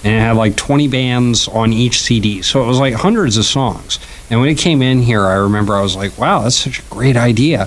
and it had like 20 bands on each CD. So it was like hundreds of songs. And when it came in here, I remember I was like, wow, that's such a great idea.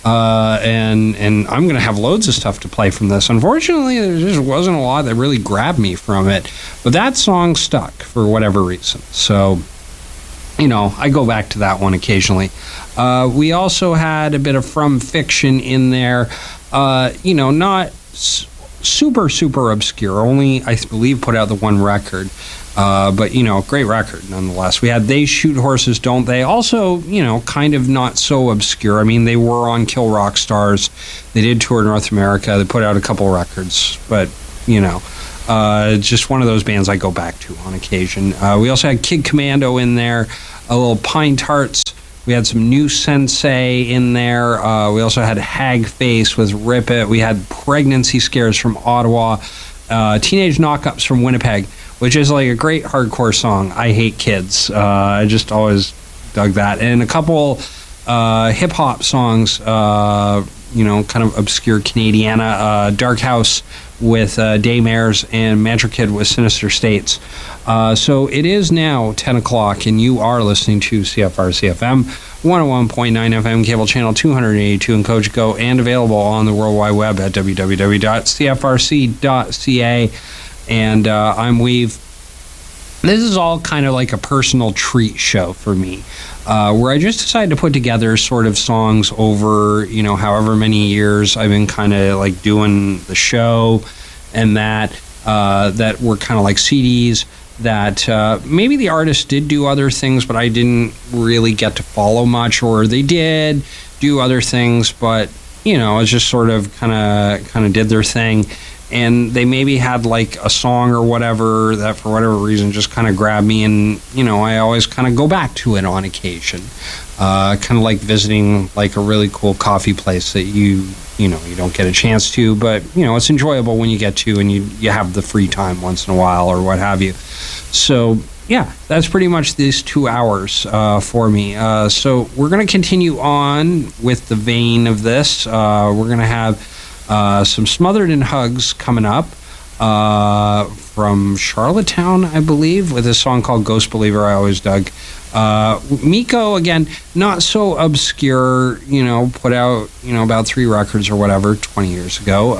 And I'm going to have loads of stuff to play from this. Unfortunately, there just wasn't a lot that really grabbed me from it. But that song stuck for whatever reason. So, you know, I go back to that one occasionally. We also had a bit of From Fiction in there. You know, not super, super obscure. Only, I believe, put out the one record. But, you know, great record nonetheless. We had They Shoot Horses, Don't They? Also, you know, kind of not so obscure. I mean, they were on Kill Rock Stars. They did tour North America. They put out a couple records. But, you know, just one of those bands I go back to on occasion. We also had Kid Commando in there, a little Pine Tarts. We had some New Sensei in there. We also had Hag Face with Rip It. We had Pregnancy Scares from Ottawa. Teenage Knockups from Winnipeg, which is like a great hardcore song. I Hate Kids. I just always dug that. And a couple hip-hop songs, you know, kind of obscure Canadiana. Dark House with Daymares and Mantra Kid with Sinister States. So it is now 10 o'clock, and you are listening to CFRC-FM, 101.9 FM, cable channel 282 in Cogeco, and available on the World Wide Web at www.cfrc.ca. And I'm Weave. This is all kind of like a personal treat show for me, where I just decided to put together sort of songs over, you know, however many years I've been kind of like doing the show, and that were kind of like CDs that maybe the artist did do other things, but I didn't really get to follow much, or they did do other things, but, you know, it's just sort of kind of did their thing. And they maybe had like a song or whatever that for whatever reason just kind of grabbed me, and, you know, I always kind of go back to it on occasion. Kind of like visiting like a really cool coffee place that you know, you don't get a chance to, but, you know, it's enjoyable when you get to, and you have the free time once in a while or what have you. So, yeah, that's pretty much these 2 hours for me. So we're going to continue on with the vein of this. We're going to have some Smothered in Hugs coming up from Charlottetown, I believe, with a song called Ghost Believer I always dug. Miko, again, not so obscure, you know, put out, you know, about 3 records or whatever 20 years ago.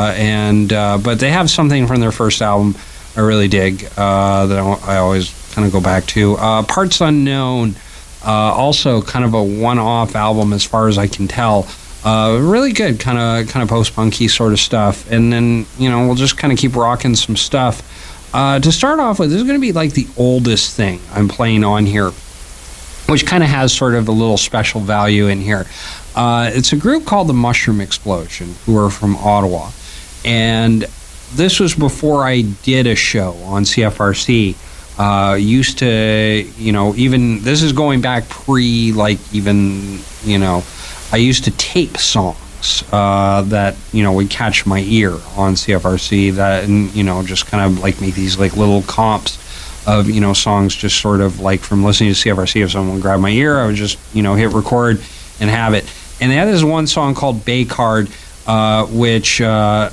But they have something from their first album I really dig that I always kind of go back to. Parts Unknown, also kind of a one-off album as far as I can tell. Really good, kind of post-punky sort of stuff. And then, you know, we'll just kind of keep rocking some stuff. To start off with, this is going to be like the oldest thing I'm playing on here, which kind of has sort of a little special value in here. It's a group called the Mushroom Explosion, who are from Ottawa. And this was before I did a show on CFRC. Used to, you know, even, this is going back pre, like, even, you know, I used to tape songs that, you know, would catch my ear on CFRC, that, and, you know, just kind of like make these like little comps of, you know, songs just sort of like from listening to CFRC. If someone grabbed my ear, I would just, you know, hit record and have it. And they had this one song called Bay Card, which I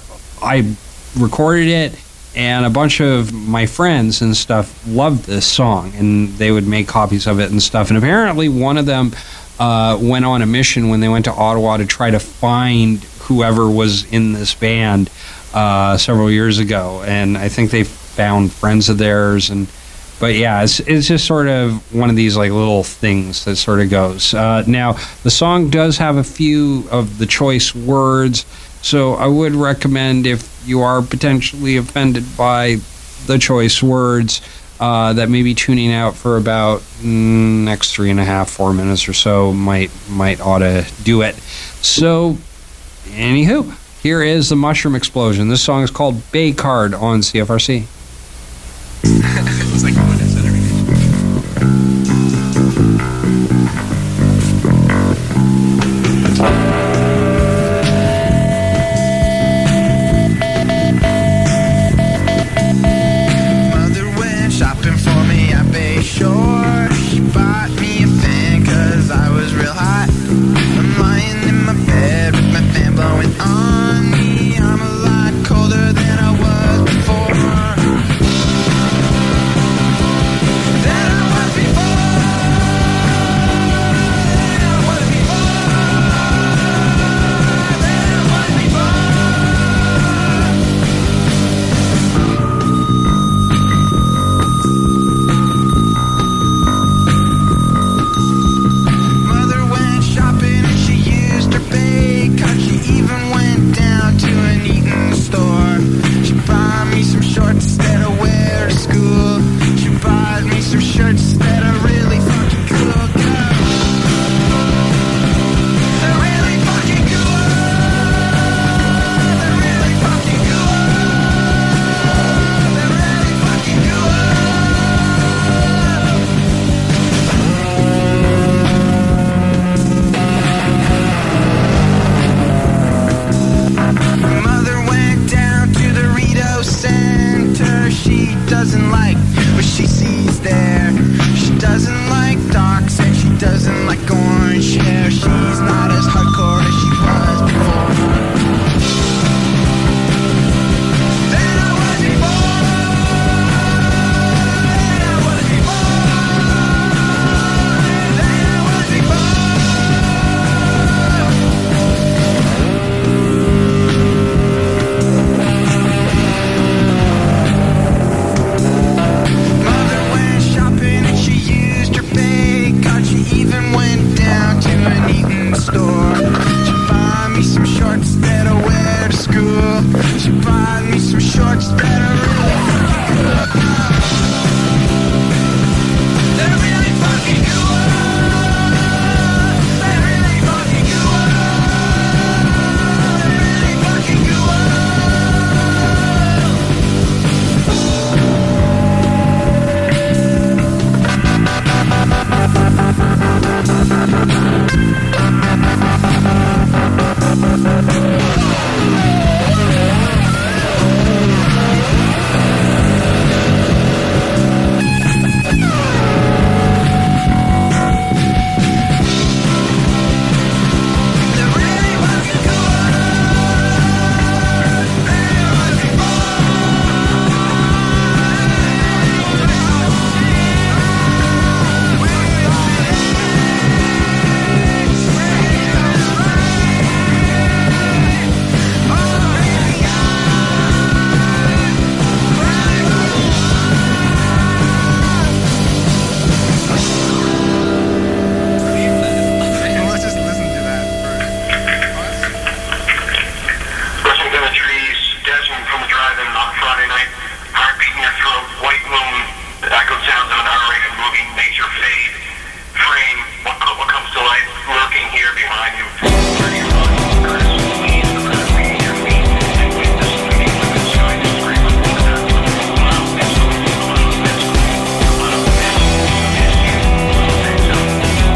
recorded it, and a bunch of my friends and stuff loved this song, and they would make copies of it and stuff. And apparently one of them went on a mission when they went to Ottawa to try to find whoever was in this band several years ago, and I think they found friends of theirs. But yeah, it's just sort of one of these like little things that sort of goes. Now the song does have a few of the choice words, so I would recommend, if you are potentially offended by the choice words, that maybe tuning out for about next 3.5-4 minutes or so might ought to do it. So, anywho, here is the Mushroom Explosion. This song is called Bay Card on CFRC. It's like on it and everything. Mother went shopping for me at Bay Shore. She bought me a fan 'cause I was real hot. I'm lying in my bed with my fan blowing on me. I'm a lot colder than I was before. she sees there. She doesn't like docs and she doesn't like orange hair. She's not as hardcore as she was before. Than I was before. Than I was before. Than I was before. Mother went shopping and she used her pay card. She even went down to an Eaton store. She bought me some shorts that I wear to school. She bought me some shorts that are really fucking cool. They're really fucking cool. They're really fucking cool. They're really fucking cool. Let's just listen to that first. Rushing through the trees, dashing from the drive-in on Friday night, heart beating your throat, white moon, the echoed sounds of an R-rated movie, nature fade, frame, what comes to life, lurking here behind you. Turning your body, Curtis, please, the ground beneath your feet, and witness the beneath of the sky to scream with the earth. Come out, miss, come out, miss, come out, miss, miss you, miss you.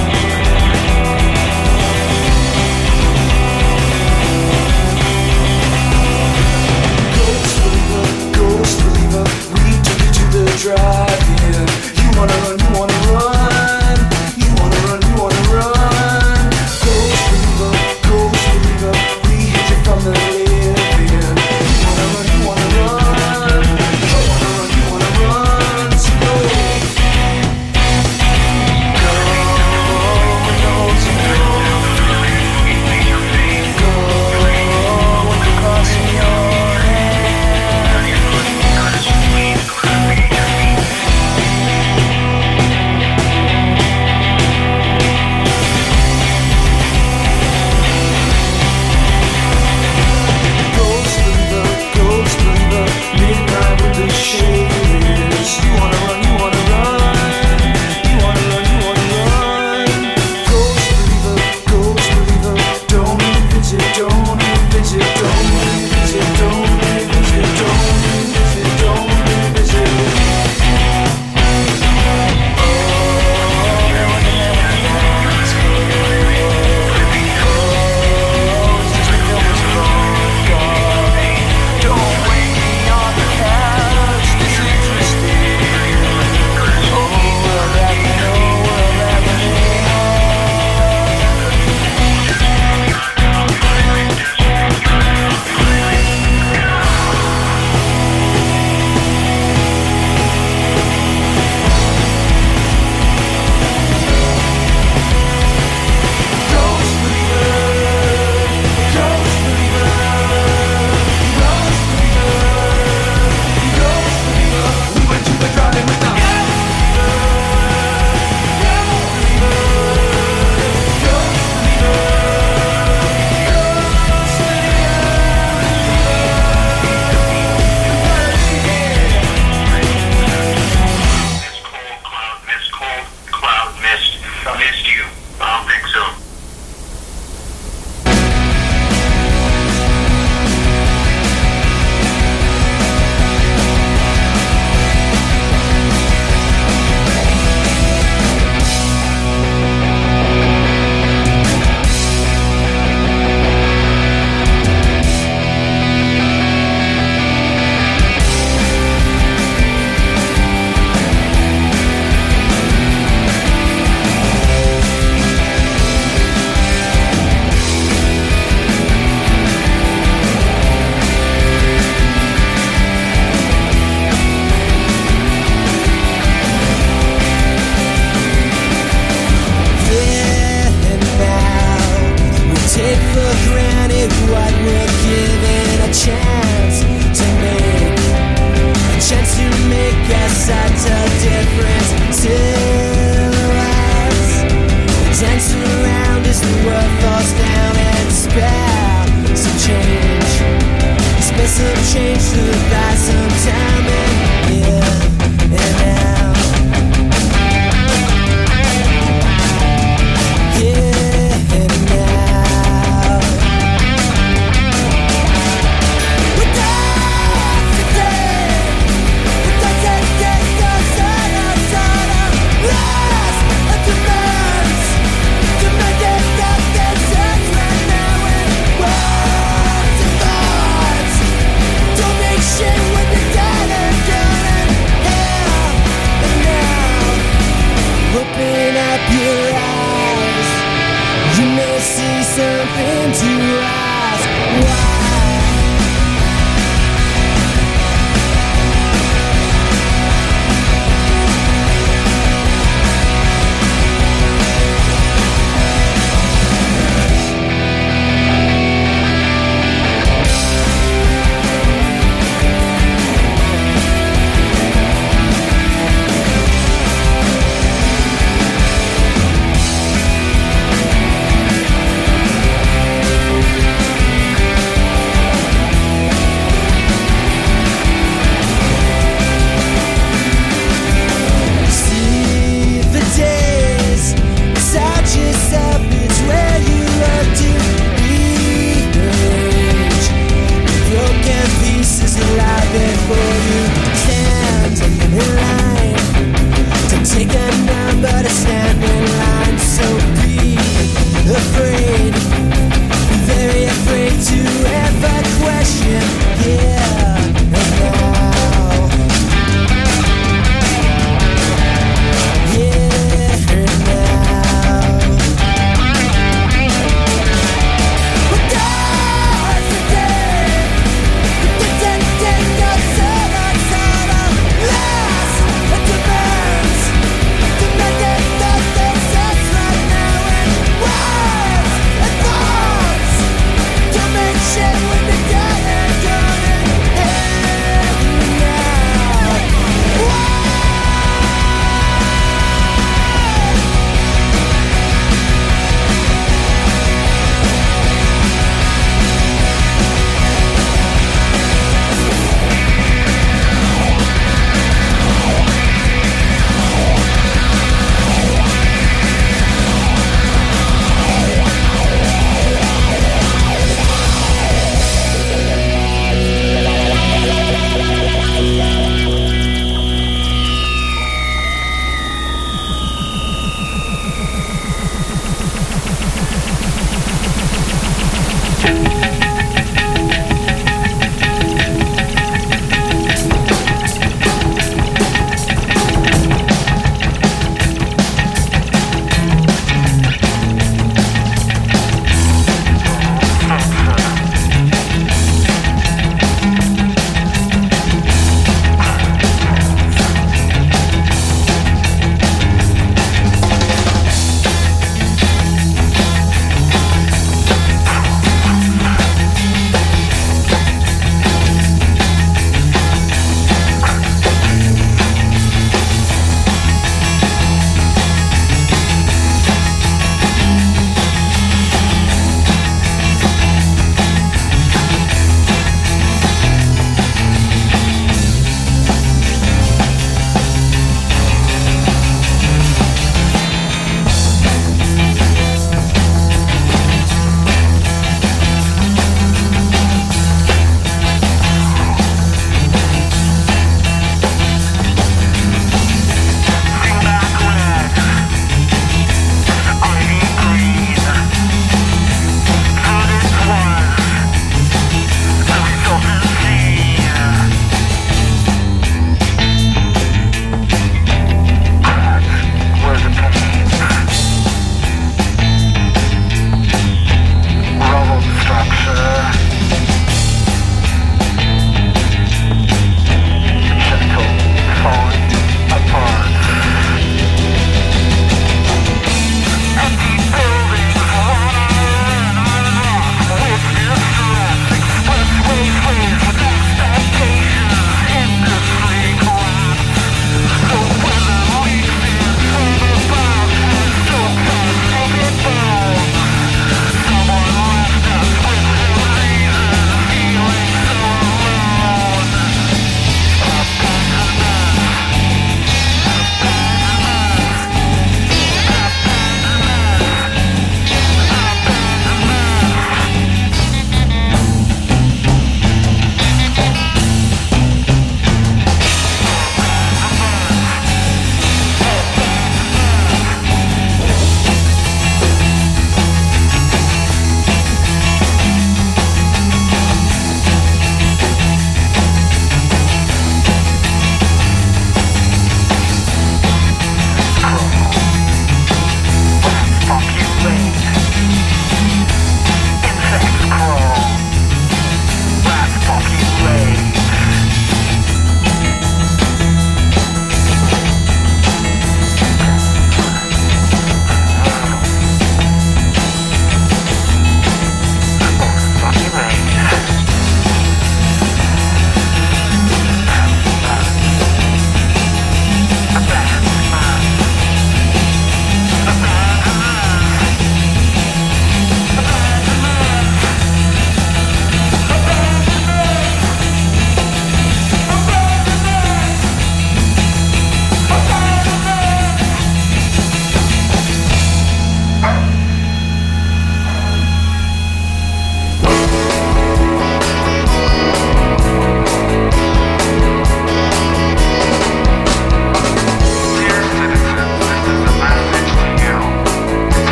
Ghost believer, we took you to the drive-in. You wanna run, you wanna run. You wanna run, you wanna run. Ghost believer, we hid you from the living. You wanna run, you wanna run. You wanna run, you wanna run. So go, when you're crossing your hands.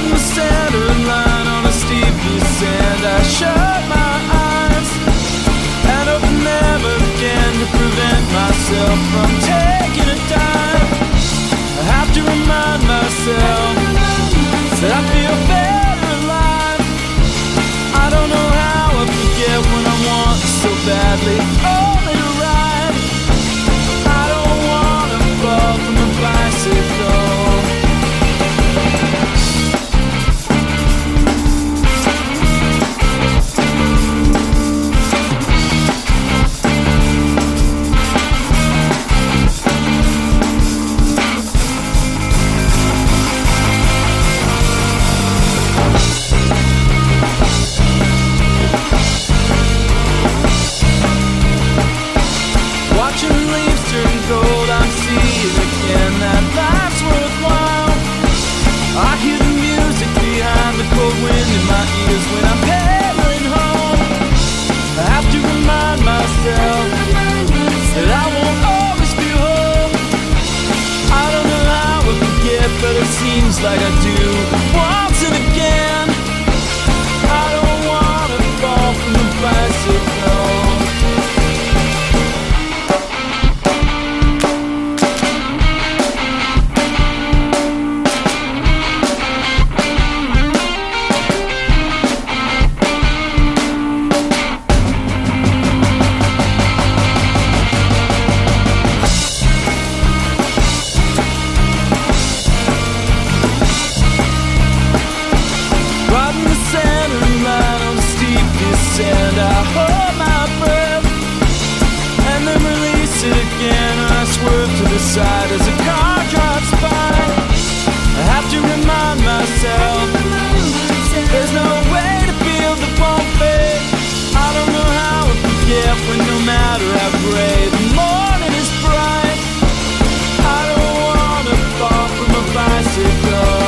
Riding the center line on a steep descent, I shut my eyes and open them again to prevent myself from taking a dive. I have to remind myself that I feel better alive. I don't know how I forget when I want so badly only to ride. I don't wanna fall from a bicycle. Watching leaves turn gold, I'm seeing again that life's worthwhile. I hear the music behind the cold wind in my ears when I'm pedaling home. I have to remind myself that I won't always be home. I don't know how I forget, but it seems like I do once and again. I don't wanna fall from the bicycle. Riding the center line on a steep descent, I hold my breath and then release it again. I swerve to the side as a car drives by. I have to remind myself there's no way to feel the pump fade. I don't know how I forget when no matter how gray the morning is bright. I don't wanna fall from a bicycle.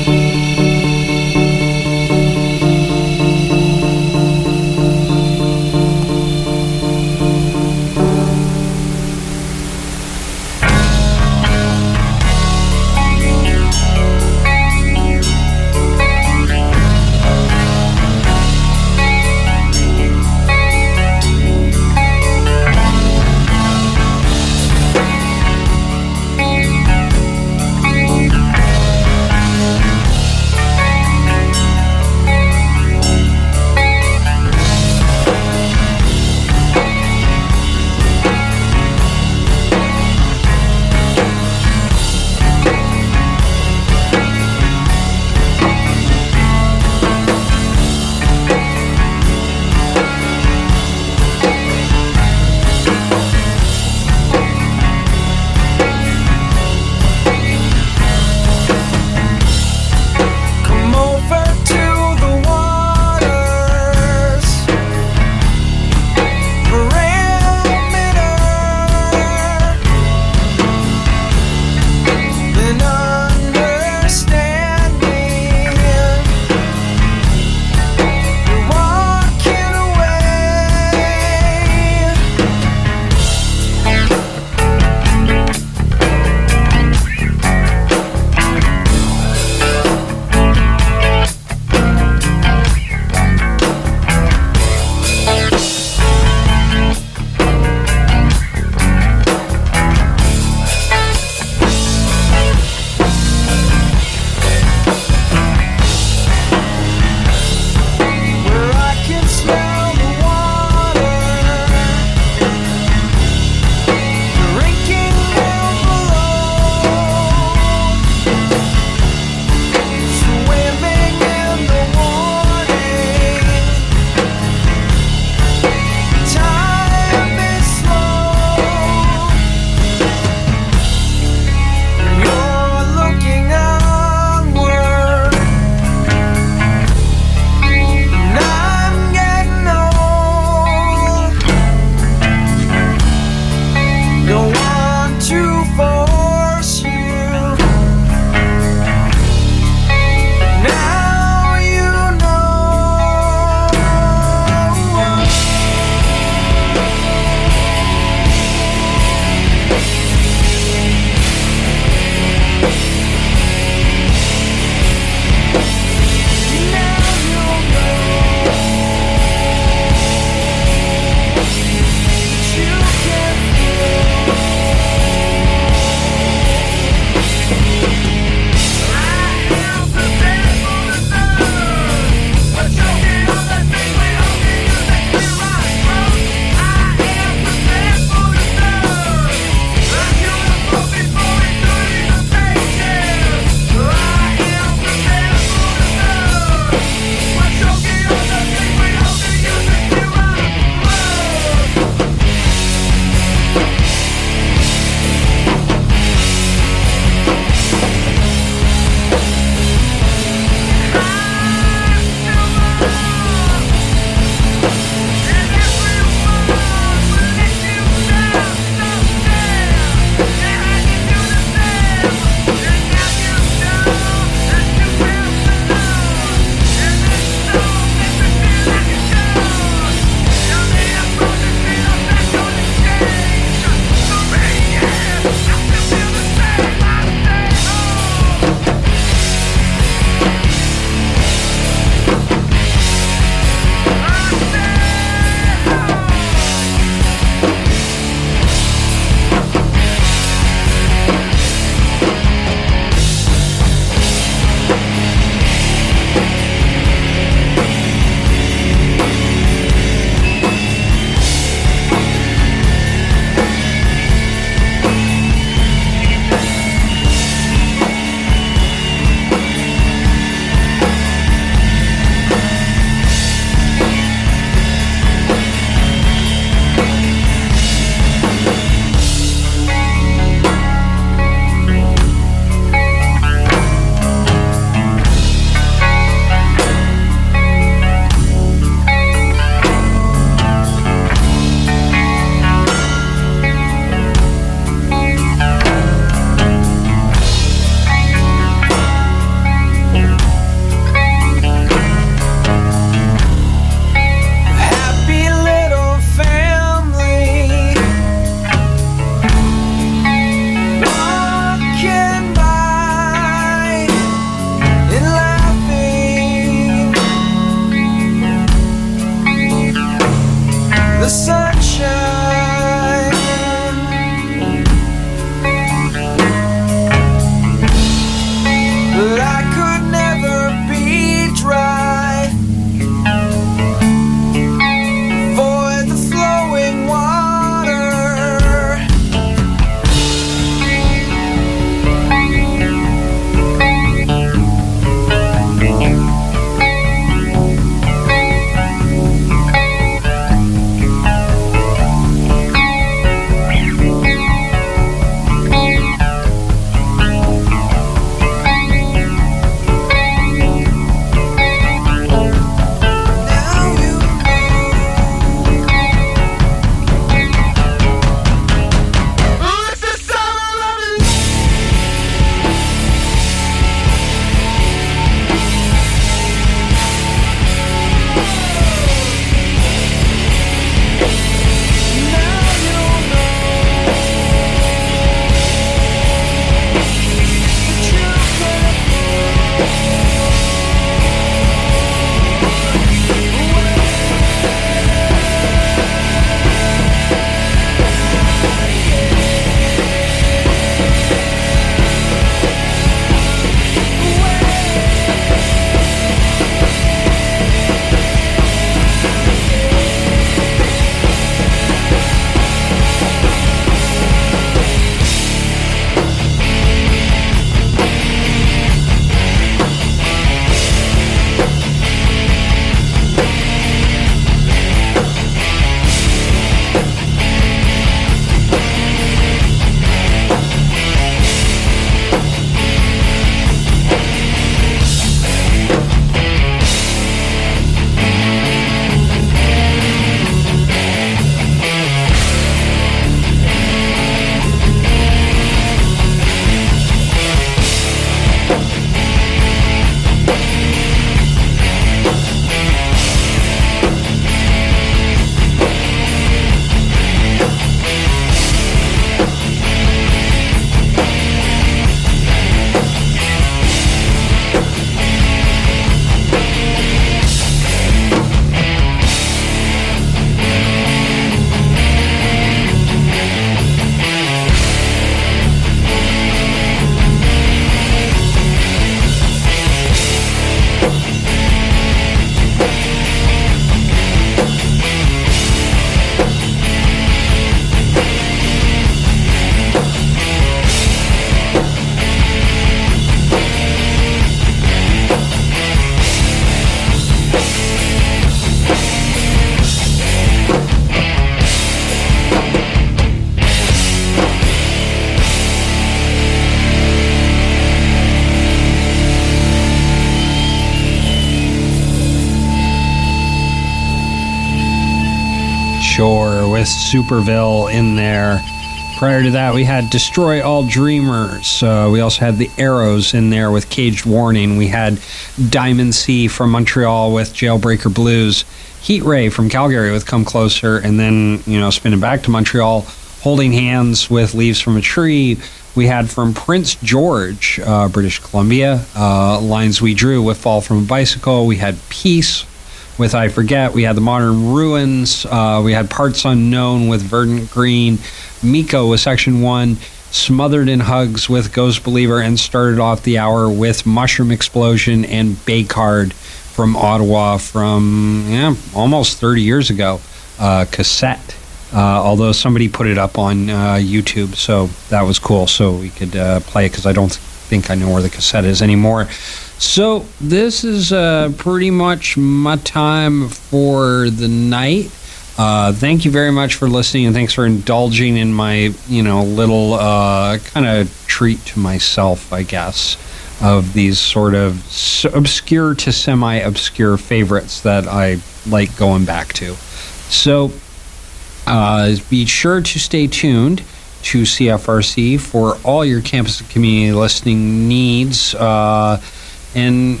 Shore with Superville in there. Prior to that, we had Destroy All Dreamers. We also had the Arrows in there with Caged Warning. We had Diamond Sea from Montreal with Jailbreaker Blues. Heat Ray from Calgary with Come Closer. And then, spinning back to Montreal, Holding Hands with Leaves from a Tree. We had from Prince George, British Columbia, Lines We Drew with Fall from a Bicycle. We had Peace with I Forget. We had The Modern Ruins. We had Parts Unknown with Verdant Green. Miko with Section 1. Smothered in Hugs with Ghost Believer. And started off the hour with Mushroom Explosion and Baycard from Ottawa from almost 30 years ago. Cassette. Although somebody put it up on YouTube, so that was cool. So we could play it because I don't think I know where the cassette is anymore. So this is pretty much my time for the night. Thank you very much for listening, and thanks for indulging in my little kind of treat to myself, I guess, of these sort of obscure to semi-obscure favorites that I like going back to. So be sure to stay tuned to CFRC for all your campus and community listening needs. And,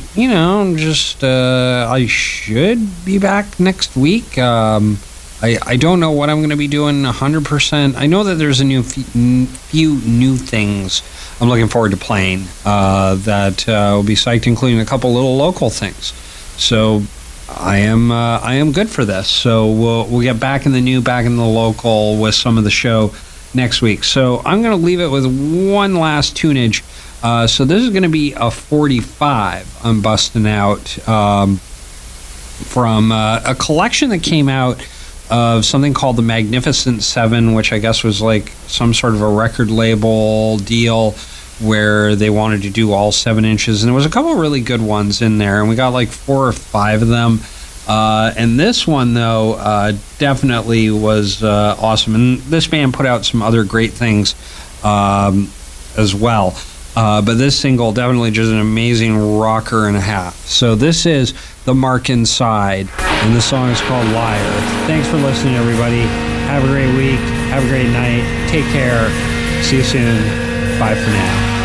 I should be back next week. I don't know what I'm going to be doing 100%. I know that there's a few new things I'm looking forward to playing that will be psyched, including a couple little local things. So I am good for this. So we'll get back in the local with some of the show next week. So I'm going to leave it with one last tunage. So this is going to be a 45 I'm busting out from a collection that came out of something called the Magnificent Seven, which I guess was like some sort of a record label deal where they wanted to do all 7 inches, and there was a couple of really good ones in there, and we got like 4 or 5 of them. And this one, though, definitely was awesome. And this band put out some other great things as well. But this single definitely just an amazing rocker and a half. So this is The Mark Inside, and the song is called Liar. Thanks for listening, everybody. Have a great week. Have a great night. Take care. See you soon. Bye for now.